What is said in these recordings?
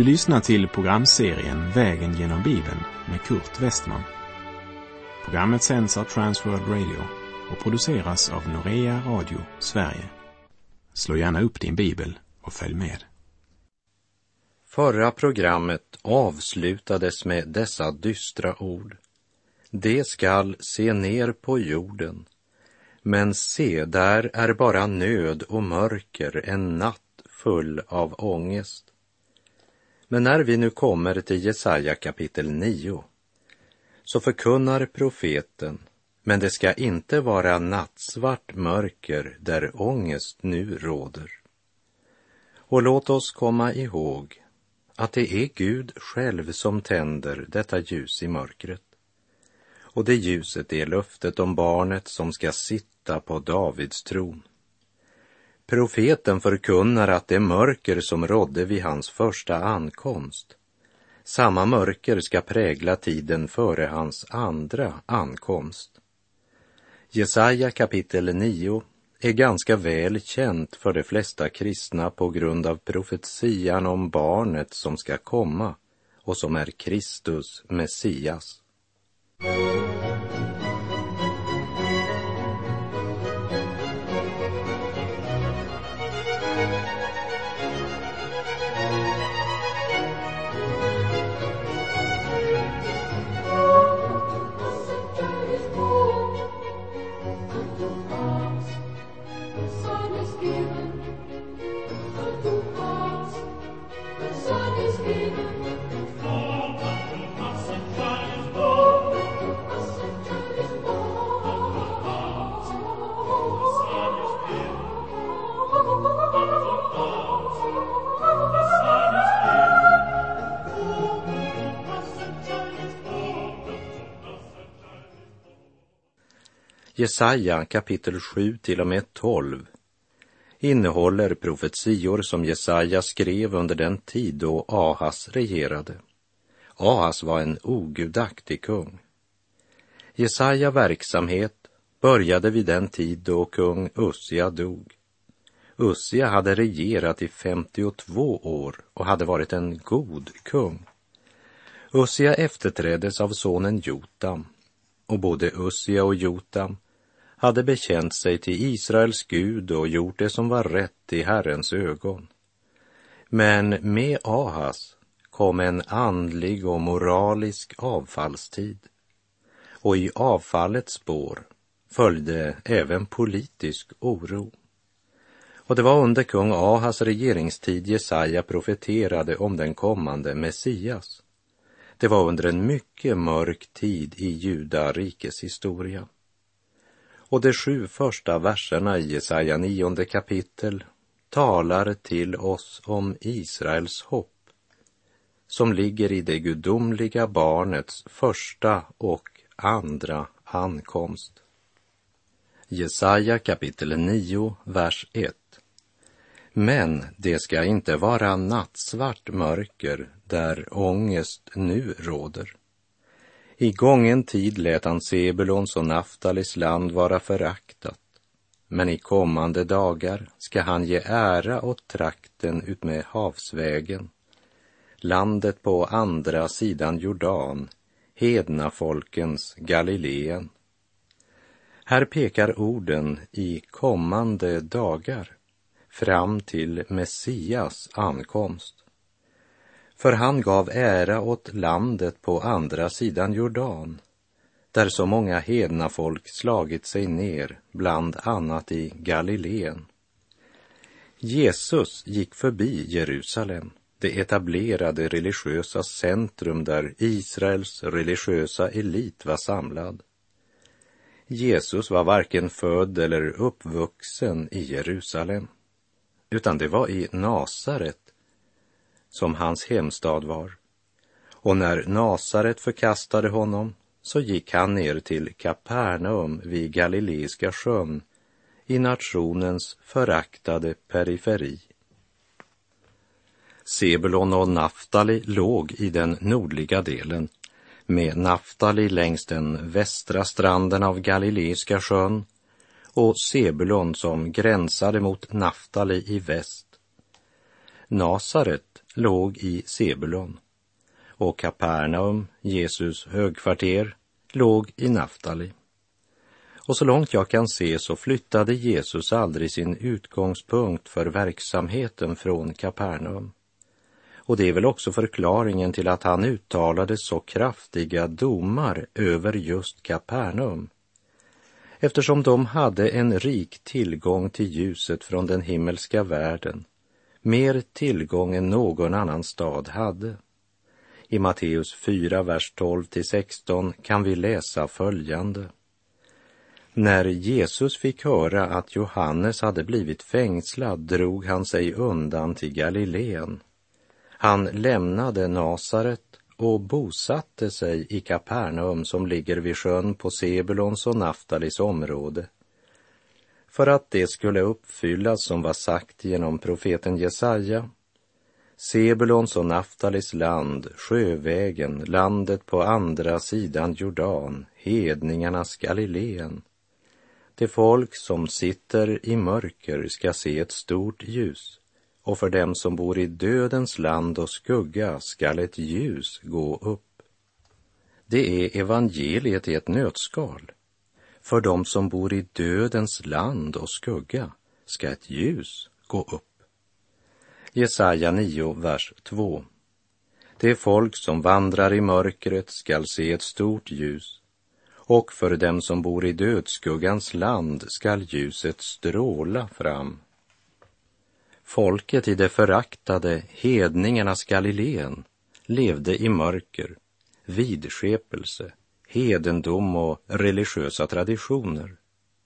Du lyssnar till programserien Vägen genom Bibeln med Kurt Westman. Programmet sänds av Transworld Radio och produceras av Norea Radio Sverige. Slå gärna upp din bibel och följ med. Förra programmet avslutades med dessa dystra ord. Det skall se ner på jorden, men se, där är bara nöd och mörker, en natt full av ångest. Men när vi nu kommer till Jesaja kapitel 9, så förkunnar profeten, men det ska inte vara nattsvart mörker där ångest nu råder. Och låt oss komma ihåg att det är Gud själv som tänder detta ljus i mörkret. Och det ljuset är löftet om barnet som ska sitta på Davids tron. Profeten förkunnar att det mörker som rådde vid hans första ankomst, samma mörker ska prägla tiden före hans andra ankomst. Jesaja kapitel 9 är ganska väl känt för de flesta kristna på grund av profetian om barnet som ska komma och som är Kristus, Messias. Jesaja kapitel 7 till och med 12 innehåller profetior som Jesaja skrev under den tid då Ahas regerade. Ahas var en ogudaktig kung. Jesaja verksamhet började vid den tid då kung Ussia dog. Ussia hade regerat i 52 år och hade varit en god kung. Ussia efterträddes av sonen Jotam, och både Ussia och Jotam hade bekänt sig till Israels Gud och gjort det som var rätt i Herrens ögon. Men med Ahas kom en andlig och moralisk avfallstid, och i avfallets spår följde även politisk oro. Och det var under kung Ahas regeringstid Jesaja profeterade om den kommande Messias. Det var under en mycket mörk tid i Judarikes historia. Och de 7 första verserna i Jesaja 9 kapitel talar till oss om Israels hopp, som ligger i det gudomliga barnets första och andra ankomst. Jesaja kapitel 9, vers 1. Men det ska inte vara nattsvart mörker där ångest nu råder. I gången tid lät han Sebulons och Naftalis land vara föraktat, men i kommande dagar ska han ge ära åt trakten utmed havsvägen, landet på andra sidan Jordan, hedna folkens Galileen. Här pekar orden i kommande dagar fram till Messias ankomst. För han gav ära åt landet på andra sidan Jordan, där så många hedna folk slagit sig ner, bland annat i Galileen. Jesus gick förbi Jerusalem, det etablerade religiösa centrum där Israels religiösa elit var samlad. Jesus var varken född eller uppvuxen i Jerusalem, utan det var i Nasaret som hans hemstad var. Och när Nasaret förkastade honom så gick han ner till Kapernaum vid Galileiska sjön i nationens föraktade periferi. Sebulon och Naftali låg i den nordliga delen, med Naftali längs den västra stranden av Galileiska sjön och Sebulon som gränsade mot Naftali i väst. Nasaret låg i Sebulon och Kapernaum, Jesus högkvarter, låg i Naftali. Och så långt jag kan se så flyttade Jesus aldrig sin utgångspunkt för verksamheten från Kapernaum. Och det är väl också förklaringen till att han uttalade så kraftiga domar över just Kapernaum. Eftersom de hade en rik tillgång till ljuset från den himmelska världen, mer tillgång än någon annan stad hade. I Matteus 4, vers 12-16 kan vi läsa följande. När Jesus fick höra att Johannes hade blivit fängslad drog han sig undan till Galileen. Han lämnade Nasaret och bosatte sig i Kapernaum som ligger vid sjön på Sebulons och Naftalis område, för att det skulle uppfyllas som var sagt genom profeten Jesaja. Sebulons och Naftalis land, sjövägen, landet på andra sidan Jordan, hedningarnas Galileen. Det folk som sitter i mörker ska se ett stort ljus, och för dem som bor i dödens land och skugga skall ett ljus gå upp. Det är evangeliet i ett nötskal. För dem som bor i dödens land och skugga ska ett ljus gå upp. Jesaja 9, vers 2. Det folk som vandrar i mörkret skall se ett stort ljus, och för dem som bor i dödsskuggans land skall ljuset stråla fram. Folket i det föraktade hedningarnas Galileen levde i mörker, vidskepelse, hedendom och religiösa traditioner.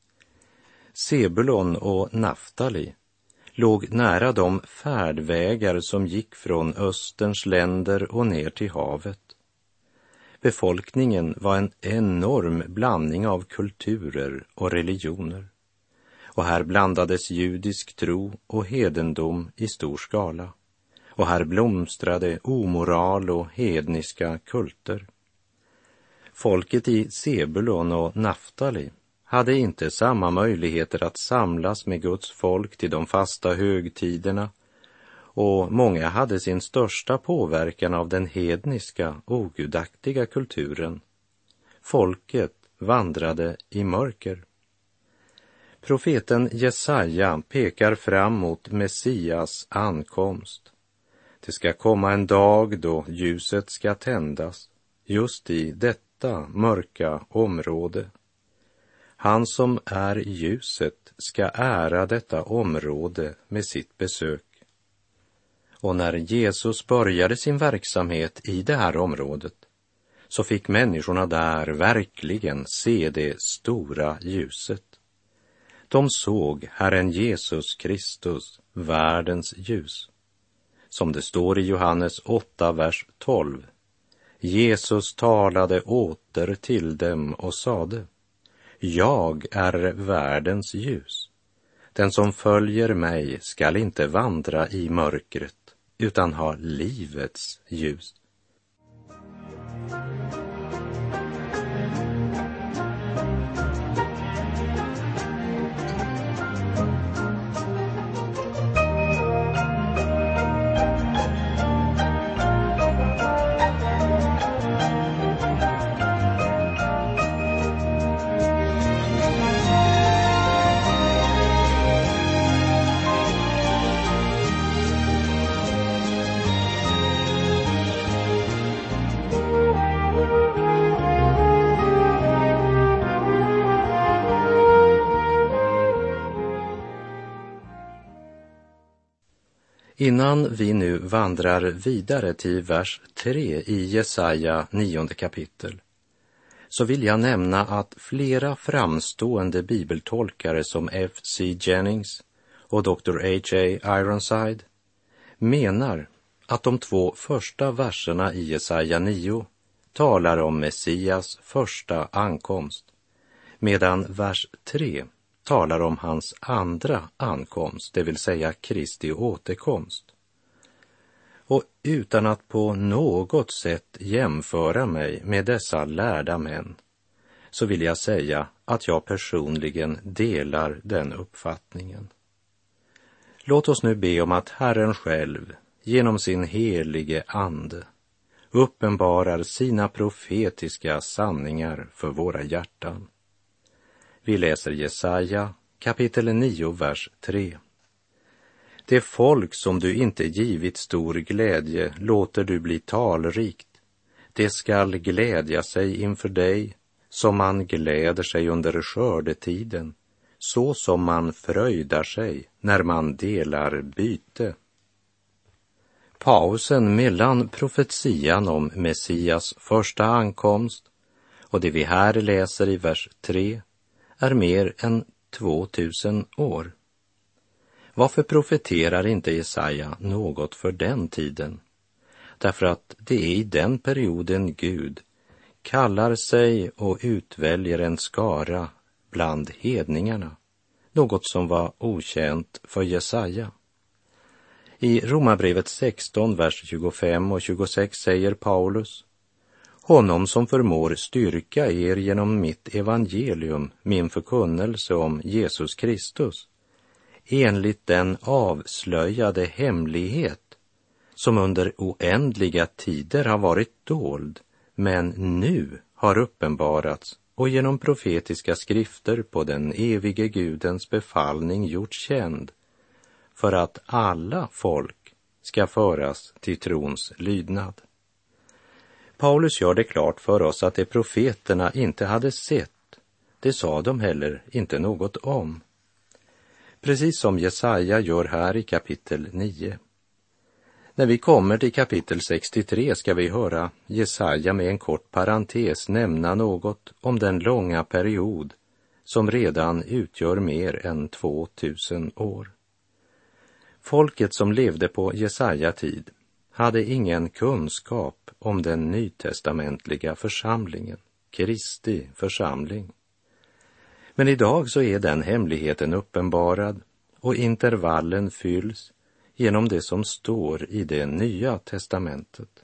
Sebulon och Naftali låg nära de färdvägar som gick från Österns länder och ner till havet. Befolkningen var en enorm blandning av kulturer och religioner. Och här blandades judisk tro och hedendom i stor skala. Och här blomstrade omoral och hedniska kulter. Folket i Sebulon och Naftali hade inte samma möjligheter att samlas med Guds folk till de fasta högtiderna, och många hade sin största påverkan av den hedniska, ogudaktiga kulturen. Folket vandrade i mörker. Profeten Jesaja pekar fram mot Messias ankomst. Det ska komma en dag då ljuset ska tändas, just i detta mörka område. Han som är ljuset ska ära detta område med sitt besök. Och när Jesus började sin verksamhet i det här området så fick människorna där verkligen se det stora ljuset. De såg Herren Jesus Kristus, världens ljus. Som det står i Johannes 8, vers 12. Jesus talade åter till dem och sade: Jag är världens ljus. Den som följer mig skall inte vandra i mörkret, utan ha livets ljus. Innan vi nu vandrar vidare till vers 3 i Jesaja 9 kapitel, så vill jag nämna att flera framstående bibeltolkare som F.C. Jennings och Dr. H.A. Ironside menar att de 2 första verserna i Jesaja 9 talar om Messias första ankomst, medan vers 3 talar om hans andra ankomst, det vill säga Kristi återkomst. Och utan att på något sätt jämföra mig med dessa lärda män, så vill jag säga att jag personligen delar den uppfattningen. Låt oss nu be om att Herren själv genom sin helige ande uppenbarar sina profetiska sanningar för våra hjärtan. Vi läser Jesaja kapitel 9, vers 3. Det folk som du inte givit stor glädje låter du bli talrikt. Det skall glädja sig inför dig som man gläder sig under skördetiden, så som man fröjdar sig när man delar byte. Pausen mellan profetian om Messias första ankomst och det vi här läser i vers 3 är mer än 2000 år. Varför profeterar inte Jesaja något för den tiden? Därför att det är i den perioden Gud kallar sig och utväljer en skara bland hedningarna, något som var okänt för Jesaja. I Romarbrevet 16, vers 25 och 26 säger Paulus: honom som förmår styrka er genom mitt evangelium, min förkunnelse om Jesus Kristus, enligt den avslöjade hemlighet som under oändliga tider har varit dold, men nu har uppenbarats och genom profetiska skrifter på den evige Gudens befallning gjorts känd, för att alla folk ska föras till trons lydnad. Paulus gör det klart för oss att det profeterna inte hade sett, det sa de heller inte något om. Precis som Jesaja gör här i kapitel 9. När vi kommer till kapitel 63 ska vi höra Jesaja med en kort parentes nämna något om den långa period som redan utgör mer än 2000 år. Folket som levde på Jesaja tid hade ingen kunskap om den nytestamentliga församlingen, Kristi församling. Men idag så är den hemligheten uppenbarad och intervallen fylls genom det som står i det nya testamentet.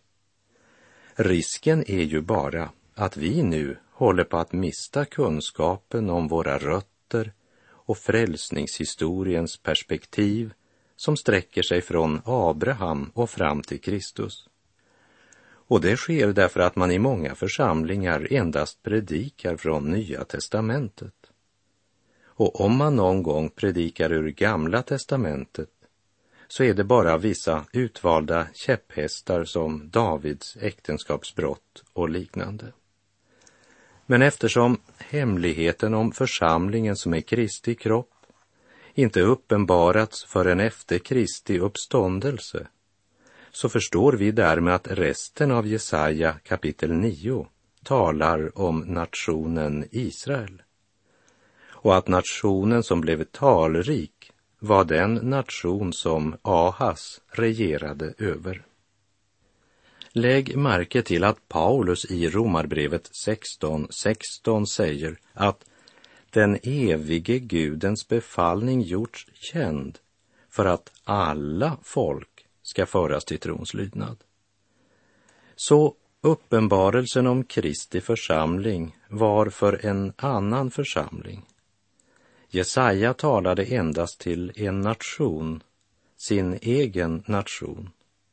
Risken är ju bara att vi nu håller på att mista kunskapen om våra rötter och frälsningshistoriens perspektiv som sträcker sig från Abraham och fram till Kristus. Och det sker därför att man i många församlingar endast predikar från Nya testamentet. Och om man någon gång predikar ur Gamla testamentet så är det bara vissa utvalda käpphästar som Davids äktenskapsbrott och liknande. Men eftersom hemligheten om församlingen som är Kristi kropp inte uppenbarats förrän efter Kristi uppståndelse, så förstår vi därmed att resten av Jesaja kapitel 9 talar om nationen Israel. Och att nationen som blev talrik var den nation som Ahas regerade över. Lägg märke till att Paulus i Romarbrevet 16:16 säger att den evige Gudens befallning gjorts känd för att alla folk ska föras till trons lydnad. Så uppenbarelsen om Kristi församling var för en annan församling. Jesaja talade endast till en nation, sin egen nation,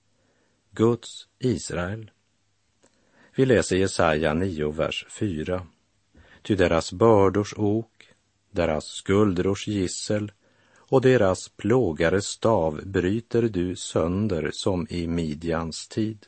Guds Israel. Vi läser Jesaja 9, vers 4. Ty deras bördors ok, deras skuldrors gissel och deras plågares stav bryter du sönder som i Midjans tid.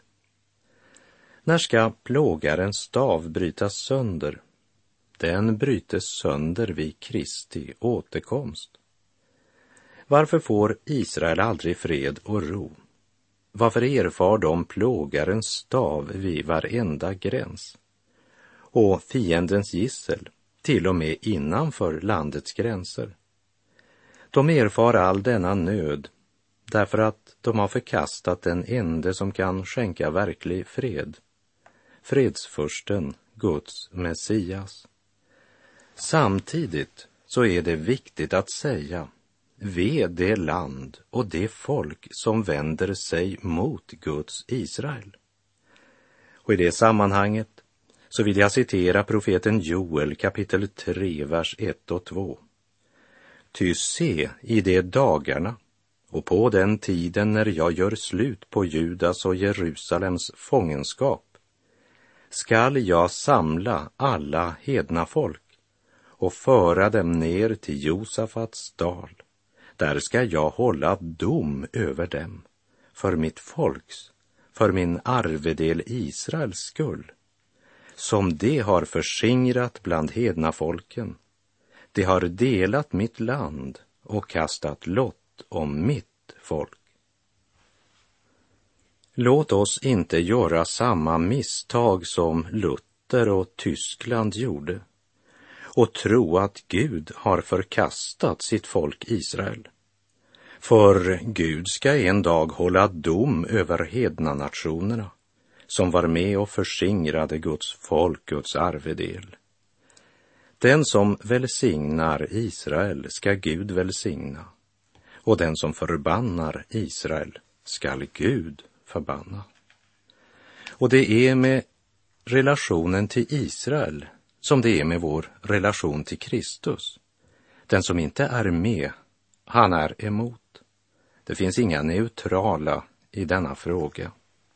När ska plågarens stav brytas sönder? Den brytes sönder vid Kristi återkomst. Varför får Israel aldrig fred och ro? Varför erfar de plågarens stav vid varenda gräns? Och fiendens gissel, till och med innanför landets gränser. De erfar all denna nöd därför att de har förkastat den ende som kan skänka verklig fred, fredsfursten, Guds Messias. Samtidigt så är det viktigt att säga, ve det land och det folk som vänder sig mot Guds Israel. Och i det sammanhanget så vill jag citera profeten Joel kapitel 3, vers 1 och 2. Ty se, i de dagarna och på den tiden när jag gör slut på Judas och Jerusalems fångenskap skall jag samla alla hedna folk och föra dem ner till Josafats dal. Där ska jag hålla dom över dem, för mitt folks, för min arvedel Israels skull, som de har förskingrat bland hedna folken. De har delat mitt land och kastat lott om mitt folk. Låt oss inte göra samma misstag som Luther och Tyskland gjorde och tro att Gud har förkastat sitt folk Israel. För Gud ska en dag hålla dom över hedna nationerna som var med och förskingrade Guds folk, Guds arvedel. Den som välsignar Israel ska Gud välsigna, och den som förbannar Israel skall Gud förbanna. Och det är med relationen till Israel som det är med vår relation till Kristus. Den som inte är med, han är emot. Det finns inga neutrala i denna fråga.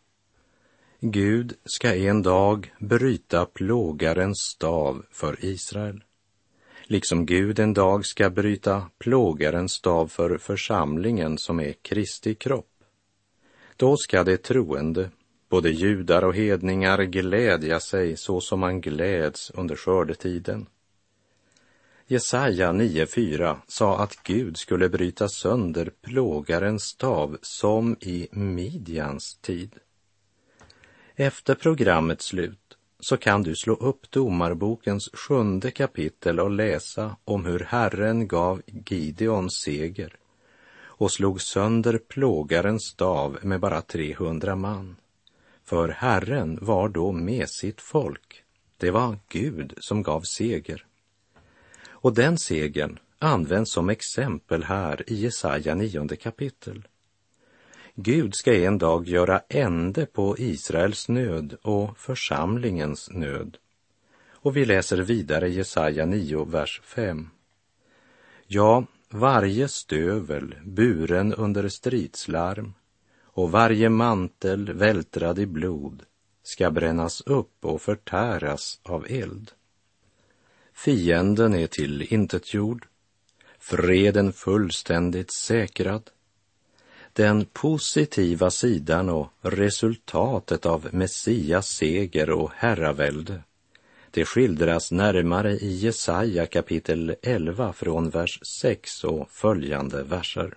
Gud ska en dag bryta plågarens stav för Israel, liksom Gud en dag ska bryta plågarens stav för församlingen som är Kristi kropp. Då ska det troende, både judar och hedningar, glädja sig så som man gläds under skördetiden. Jesaja 9:4 sa att Gud skulle bryta sönder plågarens stav som i Midjans tid. Efter programmets slut så kan du slå upp Domarbokens 7:e kapitel och läsa om hur Herren gav Gideon seger och slog sönder plågarens stav med bara 300 man. För Herren var då med sitt folk. Det var Gud som gav seger. Och den segern används som exempel här i Jesaja 9:e kapitel. Gud ska en dag göra ände på Israels nöd och församlingens nöd. Och vi läser vidare Jesaja 9, vers 5. Ja, varje stövel buren under stridslarm och varje mantel vältrad i blod ska brännas upp och förtäras av eld. Fienden är tillintetgjord, freden fullständigt säkrad. Den positiva sidan och resultatet av Messias seger och herravälde, det skildras närmare i Jesaja kapitel 11 från vers 6 och följande verser.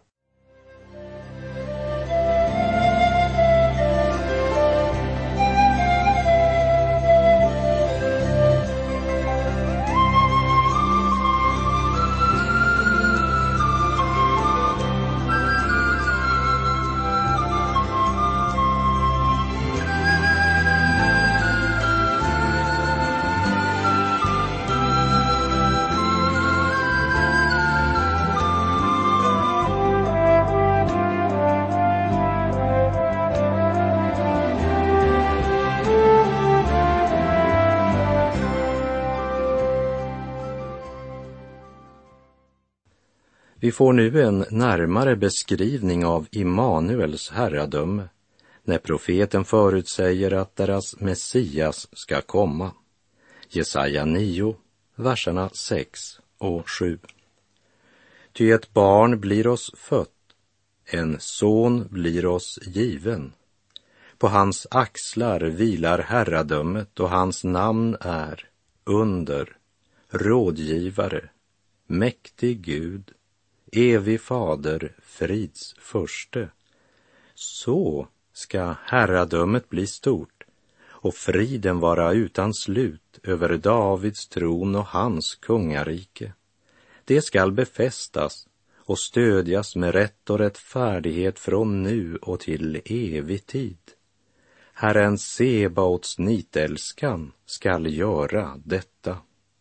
Vi får nu en närmare beskrivning av Immanuels herradöme när profeten förutsäger att deras Messias ska komma. Jesaja 9, verserna 6 och 7. Ty ett barn blir oss fött, en son blir oss given. På hans axlar vilar herradömet och hans namn är Under, Rådgivare, Mäktig Gud, Evig fader, frids furste. Så ska herradömet bli stort och friden vara utan slut över Davids tron och hans kungarike. Det skall befästas och stödjas med rätt och rättfärdighet från nu och till evig tid. Herren Sebaots nitälskan skall göra detta.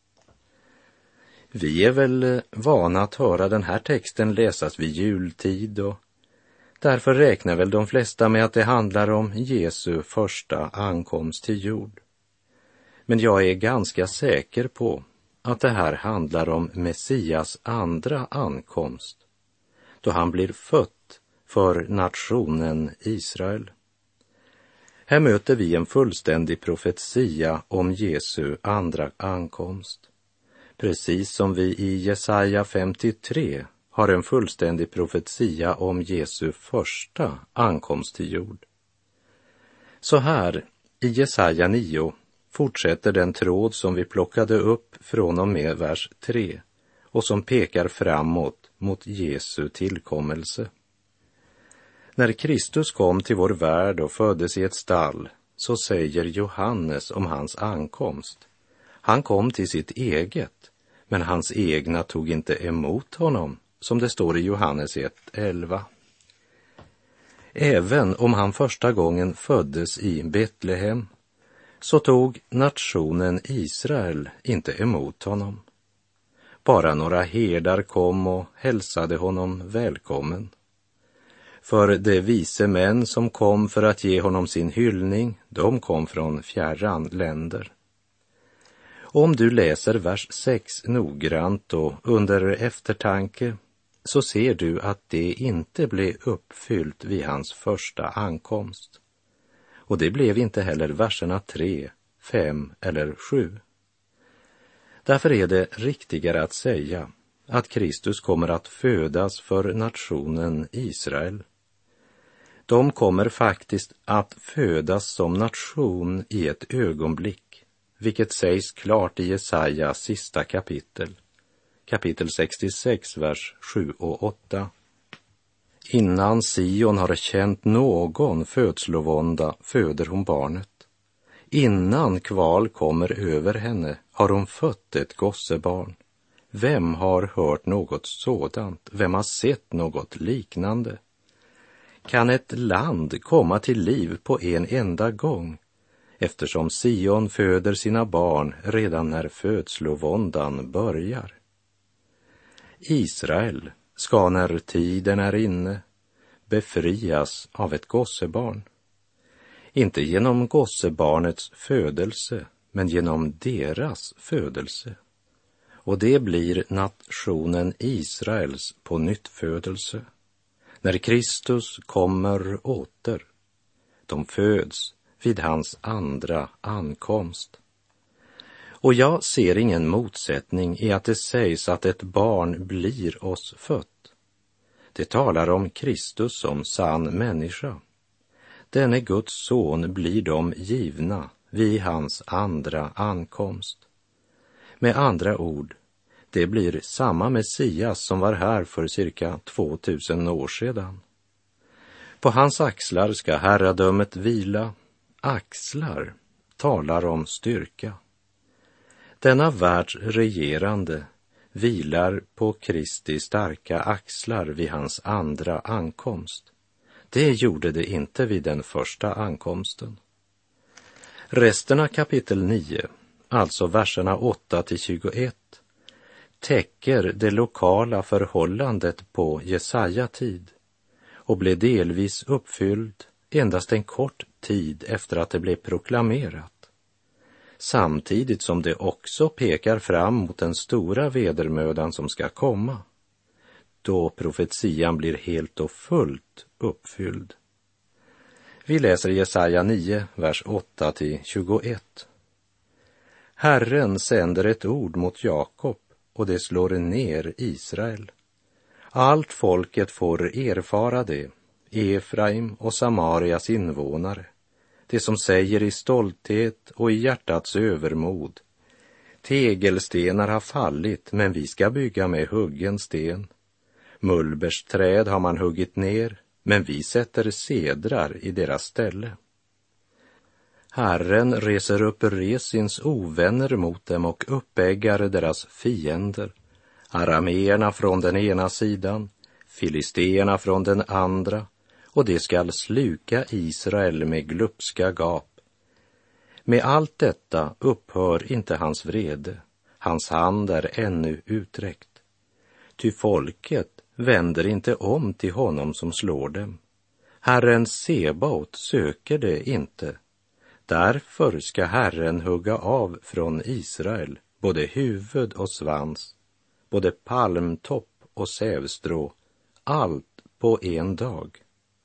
Vi är väl vana att höra den här texten läsas vid jultid och därför räknar väl de flesta med att det handlar om Jesu första ankomst till jord. Men jag är ganska säker på att det här handlar om Messias andra ankomst, då han blir född för nationen Israel. Här möter vi en fullständig profetia om Jesu andra ankomst. Precis som vi i Jesaja 53 har en fullständig profetia om Jesu första ankomst till jord. Så här i Jesaja 9 fortsätter den tråd som vi plockade upp från och med vers 3 och som pekar framåt mot Jesu tillkommelse. När Kristus kom till vår värld och föddes i ett stall, så säger Johannes om hans ankomst: han kom till sitt eget, men hans egna tog inte emot honom, som det står i Johannes 1:11. Även om han första gången föddes i Betlehem, så tog nationen Israel inte emot honom. Bara några herdar kom och hälsade honom välkommen. För de vise män som kom för att ge honom sin hyllning, de kom från fjärran länder. Om du läser vers 6 noggrant och under eftertanke, så ser du att det inte blev uppfyllt vid hans första ankomst. Och det blev inte heller verserna 3, 5 eller 7. Därför är det riktigare att säga att Kristus kommer att födas för nationen Israel. De kommer faktiskt att födas som nation i ett ögonblick, vilket sägs klart i Jesajas sista kapitel, kapitel 66, vers 7 och 8. Innan Sion har känt någon födslovånda föder hon barnet. Innan kval kommer över henne har hon fött ett gossebarn. Vem har hört något sådant? Vem har sett något liknande? Kan ett land komma till liv på en enda gång, eftersom Sion föder sina barn redan när födslovåndan börjar? Israel ska när tiden är inne befrias av ett gossebarn. Inte genom gossebarnets födelse, men genom deras födelse. Och det blir nationen Israels på nyttfödelse. När Kristus kommer åter, de föds vid hans andra ankomst. Och jag ser ingen motsättning i att det sägs att ett barn blir oss fött. Det talar om Kristus som sann människa. Denne Guds son blir dem givna vid hans andra ankomst. Med andra ord, det blir samma Messias som var här för cirka 2000 år sedan. På hans axlar ska herradömet vila. Axlar talar om styrka. Denna världs regerande vilar på Kristi starka axlar vid hans andra ankomst. Det gjorde det inte vid den första ankomsten. Resten av kapitel 9, alltså verserna 8-21, täcker det lokala förhållandet på Jesaja tid och blev delvis uppfylld endast en kort tid efter att det blev proklamerat. Samtidigt som det också pekar fram mot den stora vedermödan som ska komma, då profetian blir helt och fullt uppfylld. Vi läser Jesaja 9, vers 8-21. Herren sänder ett ord mot Jakob och det slår ner Israel. Allt folket får erfara det, Efraim och Samarias invånare, det som säger i stolthet och i hjärtats övermod: tegelstenar har fallit, men vi ska bygga med huggen sten. Mullbärsträd har man huggit ner, men vi sätter cedrar i deras ställe. Herren reser upp Resins ovänner mot dem och uppeggar deras fiender, arameerna från den ena sidan, filisteerna från den andra, och det skall sluka Israel med glupska gap. Med allt detta upphör inte hans vrede, hans hand är ännu uträckt. Ty folket vänder inte om till honom som slår dem. Herren Sebaot söker det inte. Därför ska Herren hugga av från Israel både huvud och svans, både palmtopp och sävstrå, allt på en dag.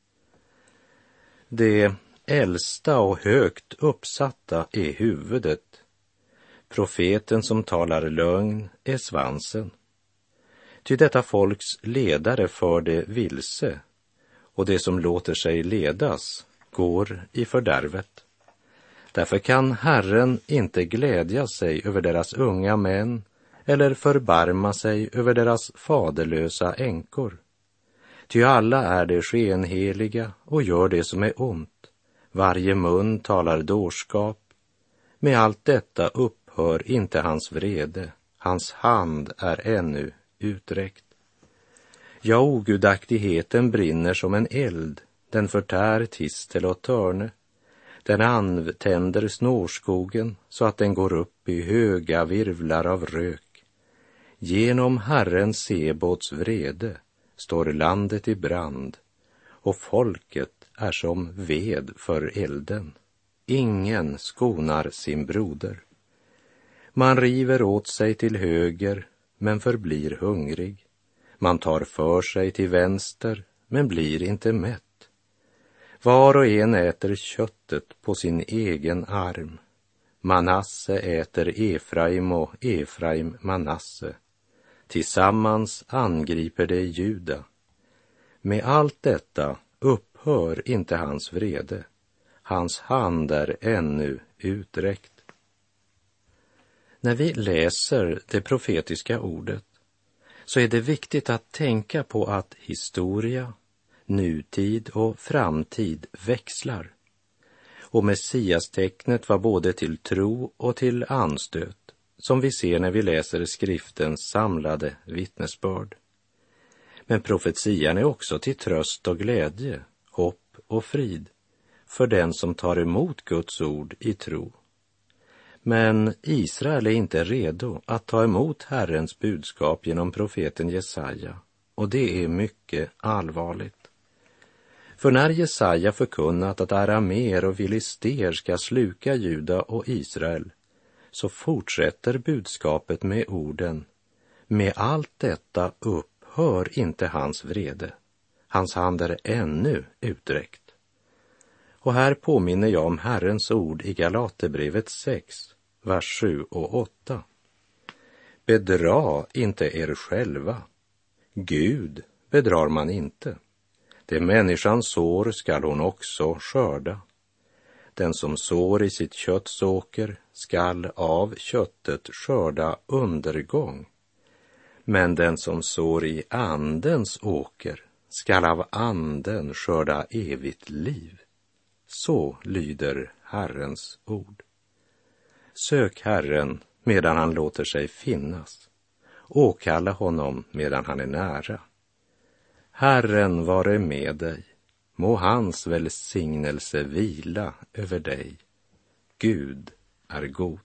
Det äldsta och högt uppsatta är huvudet. Profeten som talar lögn är svansen. Ty detta folks ledare för det vilse, och det som låter sig ledas går i fördärvet. Därför kan Herren inte glädja sig över deras unga män eller förbarma sig över deras faderlösa änkor. Ty alla är de skenheliga och gör det som är ont. Varje mun talar dårskap. Med allt detta upphör inte hans vrede. Hans hand är ännu uträckt. Ja, ogudaktigheten brinner som en eld. Den förtär tistel och törne. Den antänder snårskogen så att den går upp i höga virvlar av rök. Genom Herren Sebots vrede står landet i brand, och folket är som ved för elden. Ingen skonar sin broder. Man river åt sig till höger, men förblir hungrig. Man tar för sig till vänster, men blir inte mätt. Var och en äter köttet på sin egen arm. Manasse äter Efraim och Efraim Manasse. Tillsammans angriper det Juda. Med allt detta upphör inte hans vrede. Hans hand är ännu uträckt. När vi läser det profetiska ordet så är det viktigt att tänka på att historia, nutid och framtid växlar. Och Messias-tecknet var både till tro och till anstöt, som vi ser när vi läser skriftens samlade vittnesbörd. Men profetian är också till tröst och glädje, hopp och frid för den som tar emot Guds ord i tro. Men Israel är inte redo att ta emot Herrens budskap genom profeten Jesaja, och det är mycket allvarligt. För när Jesaja förkunnat att arameer och filister ska sluka Juda och Israel, så fortsätter budskapet med orden: med allt detta upphör inte hans vrede. Hans hand är ännu uträckt. Och här påminner jag om Herrens ord i Galaterbrevet 6, vers 7 och 8. Bedra inte er själva. Gud bedrar man inte. Det människan sår skall hon också skörda. Den som sår i sitt kötts åker skall av köttet skörda undergång. Men den som sår i andens åker skall av anden skörda evigt liv. Så lyder Herrens ord. Sök Herren medan han låter sig finnas. Åkalla honom medan han är nära. Herren vare med dig. Må hans välsignelse vila över dig. Gud är god.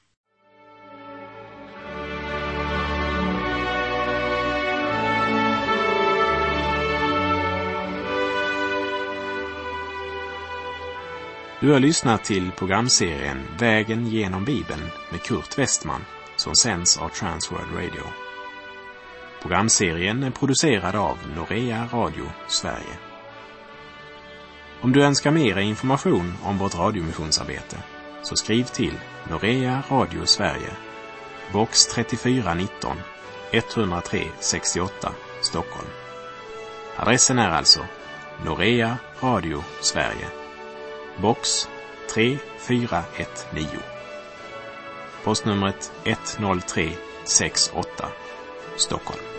Du har lyssnat till programserien Vägen genom Bibeln med Kurt Westman, som sänds av Transworld Radio. Programserien är producerad av Norea Radio Sverige. Om du önskar mer information om vårt radiomissionsarbete, så skriv till Norea Radio Sverige, box 3419 103 68 Stockholm. Adressen är alltså Norea Radio Sverige, box 3419. Postnumret 10368 Stockholm.